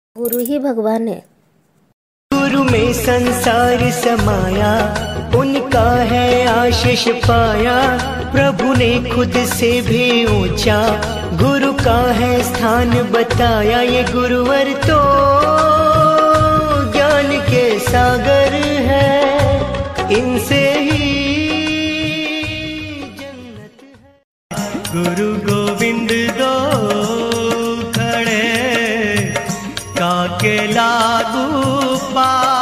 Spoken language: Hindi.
गुरु ही भगवान है। गुरु में संसार समाया, उनका है आशीष पाया। प्रभु ने खुद से भी ऊंचा गुरु का है स्थान बताया। ये गुरुवर तो ज्ञान के सागर है, इनसे ही जन्नत है। गुरु गोविंद दो खड़े काके लागू पा